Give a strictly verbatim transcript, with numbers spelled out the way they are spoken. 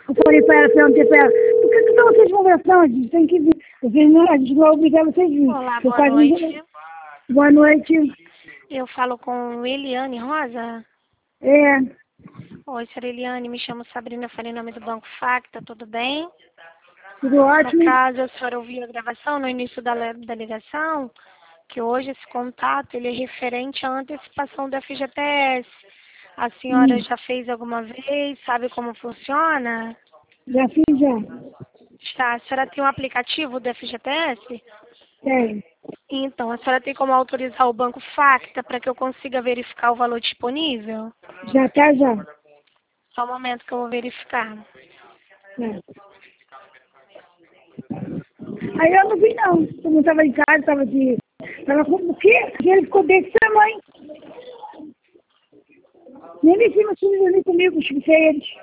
Eu falei para ela, perguntei para ela, por que que estão vocês conversando? A gente tem que vir. Eu falei, não, a gente não vai obrigar vocês a vir. Olá, Eu boa falei, noite. boa noite. Eu falo com Eliane Rosa. É, Oi, senhora Eliane, me chamo Sabrina, falei em nome do Banco Facta, tudo bem? tudo No ótimo. caso, a senhora ouviu a gravação no início da, le- da ligação, que hoje esse contato ele é referente à antecipação do F G T S. A senhora Hum, já fez alguma vez? Sabe como funciona? já fiz, já. Tá, a senhora tem um aplicativo do F G T S? Tem. Então, a senhora tem como autorizar o Banco Facta para que eu consiga verificar o valor disponível? Já tá, já. Só um momento que eu vou verificar. É. Aí eu não vi, não. Eu não estava em casa, estava de... Tava com o quê? E ele ficou desse tamanho. Nem me cima, assim, dormir comigo, escutei eles.